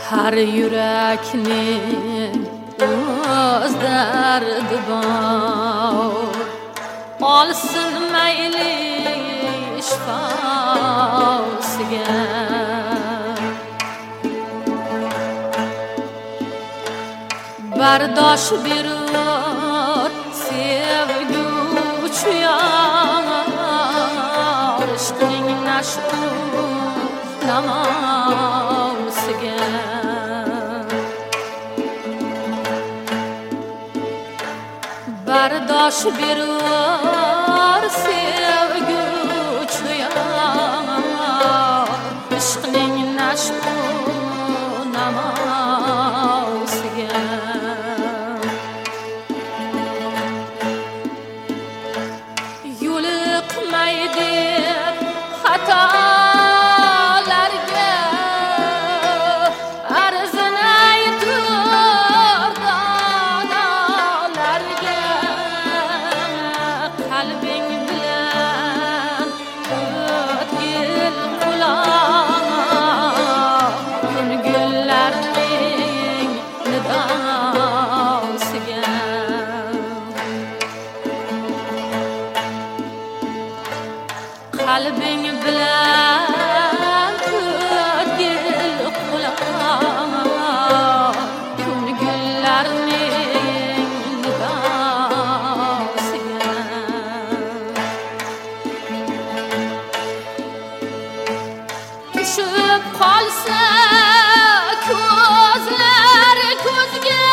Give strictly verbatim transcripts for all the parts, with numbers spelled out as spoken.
Her yüreknin öz derdi var. Alsın meyli şifasıga. Bardosh berur sevguvchi yar, ishqing nash'u namosiga. Bardosh berur sevguvchi yar, ishqing nash'u namosiga. Yo'liqmaydi xatolarga, arzini aytur donolarga. Qalbing bilan o'tgil quloq, ko'ngillarning nidosiga. Qalbing bilan o'tgil quloq, ko'ngillarning nidosiga. Tushib qolsa ko'zlar ko'zga,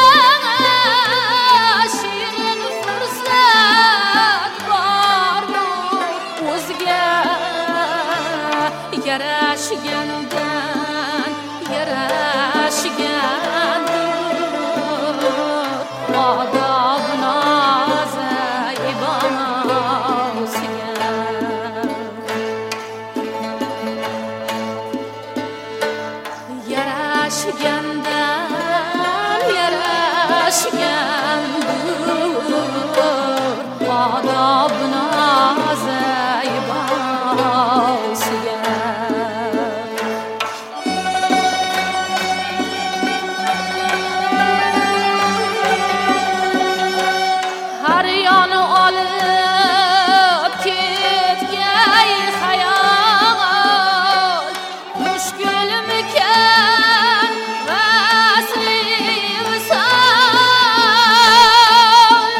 shirin fursat bormi o'zga. Yarashgandan yarashgandir odob nozaibosiga. Yarashgandan yarashgandir odob nozaibosiga. Har yoni olib ketgay xayol, mushkulmikan vasli visol.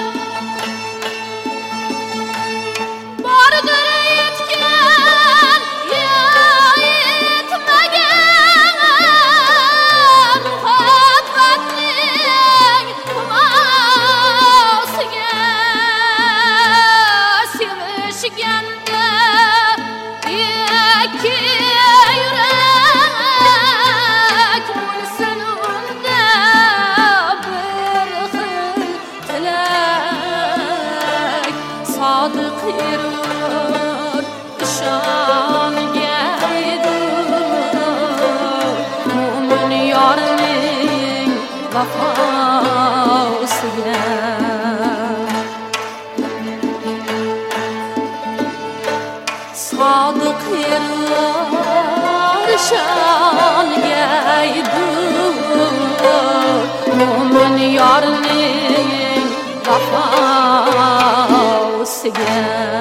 Bordir yetgan yo yetmagan, muhabbatning humosiga. Sevishganda ikki yurak, bo'lsin unda bir xil tilak. Sodiq erur ishongaydir, mo'min yorning vafosiga. Sodiq erur ishongaydir, mo'min yorning vafosiga.